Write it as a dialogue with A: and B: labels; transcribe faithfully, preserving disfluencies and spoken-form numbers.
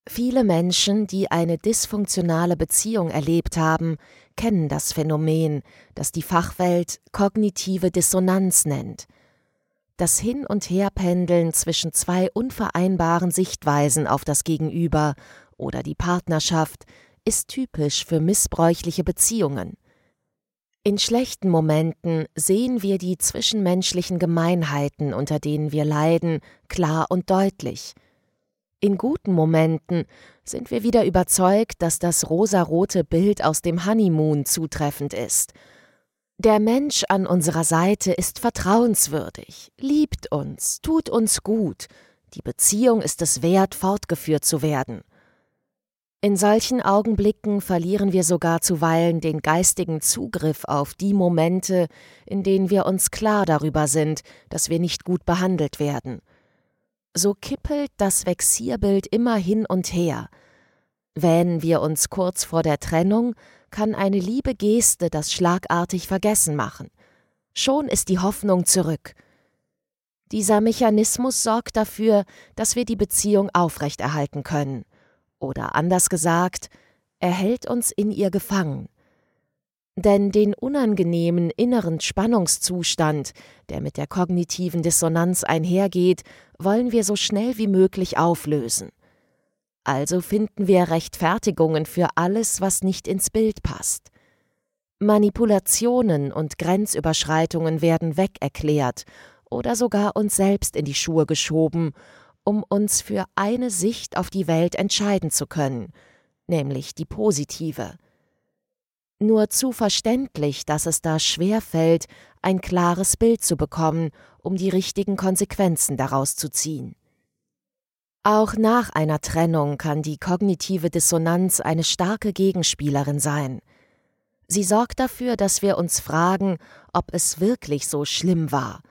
A: Viele Menschen, die eine dysfunktionale Beziehung erlebt haben, kennen das Phänomen, das die Fachwelt kognitive Dissonanz nennt. Das Hin- und Herpendeln zwischen zwei unvereinbaren Sichtweisen auf das Gegenüber oder die Partnerschaft ist typisch für missbräuchliche Beziehungen. In schlechten Momenten sehen wir die zwischenmenschlichen Gemeinheiten, unter denen wir leiden, klar und deutlich. In guten Momenten sind wir wieder überzeugt, dass das rosarote Bild aus dem Honeymoon zutreffend ist. Der Mensch an unserer Seite ist vertrauenswürdig, liebt uns, tut uns gut. Die Beziehung ist es wert, fortgeführt zu werden. In solchen Augenblicken verlieren wir sogar zuweilen den geistigen Zugriff auf die Momente, in denen wir uns klar darüber sind, dass wir nicht gut behandelt werden. So kippelt das Vexierbild immer hin und her. Wähnen wir uns kurz vor der Trennung, kann eine liebe Geste das schlagartig vergessen machen. Schon ist die Hoffnung zurück. Dieser Mechanismus sorgt dafür, dass wir die Beziehung aufrechterhalten können. Oder anders gesagt, er hält uns in ihr gefangen. Denn den unangenehmen inneren Spannungszustand, der mit der kognitiven Dissonanz einhergeht, wollen wir so schnell wie möglich auflösen. Also finden wir Rechtfertigungen für alles, was nicht ins Bild passt. Manipulationen und Grenzüberschreitungen werden wegerklärt oder sogar uns selbst in die Schuhe geschoben, um uns für eine Sicht auf die Welt entscheiden zu können, nämlich die positive. Nur zu verständlich, dass es da schwer fällt, ein klares Bild zu bekommen, um die richtigen Konsequenzen daraus zu ziehen. Auch nach einer Trennung kann die kognitive Dissonanz eine starke Gegenspielerin sein. Sie sorgt dafür, dass wir uns fragen, ob es wirklich so schlimm war